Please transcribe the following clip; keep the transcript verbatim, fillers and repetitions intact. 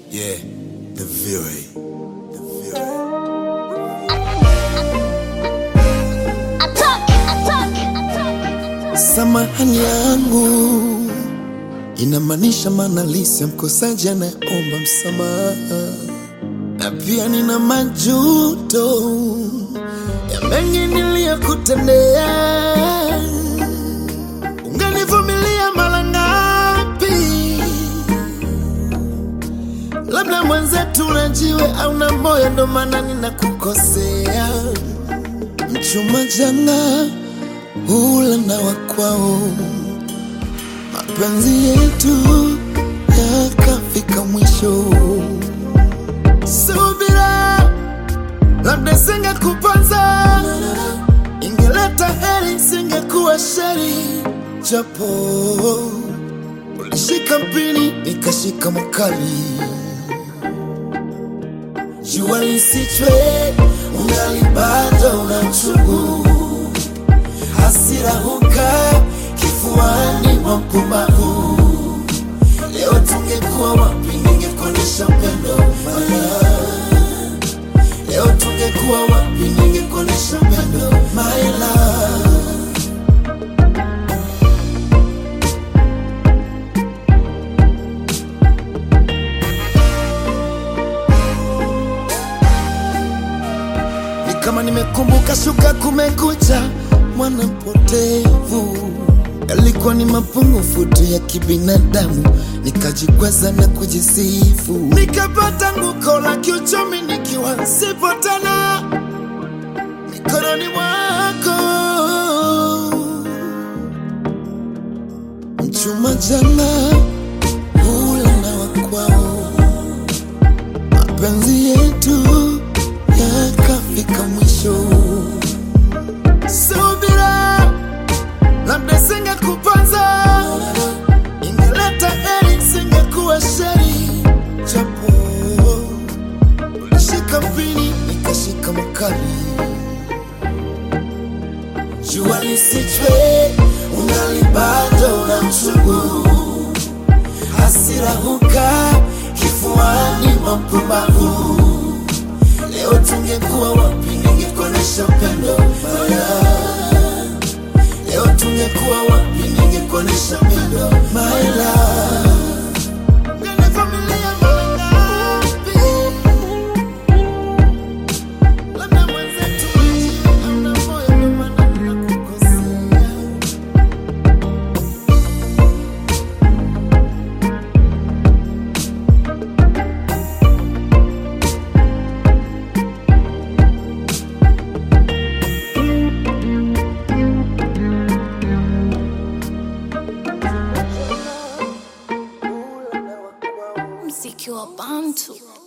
Yeah, the Fury. The Fury. Attack, attack, attack. Samahani yangu inamaanisha manalisi ya mkosaji anayeomba msamaha, na pia nina majuto ya mengi niliyokutendea. Ungenivumilia mara ngapi? Labda mwenzetu unajiwe au na moyo, ndo maana ninakukosea. Mchuma jana hula na wakwao, mapenzi yetu yakafika mwisho. Subira, labda singekuponza, ingeleta heri, singekuwa sheri. Japo ulishika mpini nikashika makali, jua lisichwe ungali bado una uchungu, hasira huka kifuani mwa mpumbavu. Leo tungekuwa wapi, ningekuonesha upendo maya. Leo tungekuwa wapi, ningekuonesha upendo my love. Ni kama nimekumbuka shuka kumekucha, mwana mpotevu. Yalikuwa ni mapungufu tu ya kibinadamu, nikajikwaza na kujisifu, nikapata nguko la kiuchumi nikiwa sipo tena mikononi mwako. Mchuma jana hula na wakwao, mapenzi yetu yakafika mwisho. Subira, labda singekuponza, ingeleta heri, singekuwa sheri. Japo ulishika mpini nikashika makali, jua lisichwe ungali bado una uchungu, hasira huka kifuani mwa mpumbavu. Leo tungekuwa wapi, ningekuonesha upendo maya. Leo tungekuwa wapi, ningekuonesha upendo my love. Ungenivumilia mara ngapi? Labda mwenzetu hauna moyo, ndo maana ninakukosea. Mziki wa Bantu.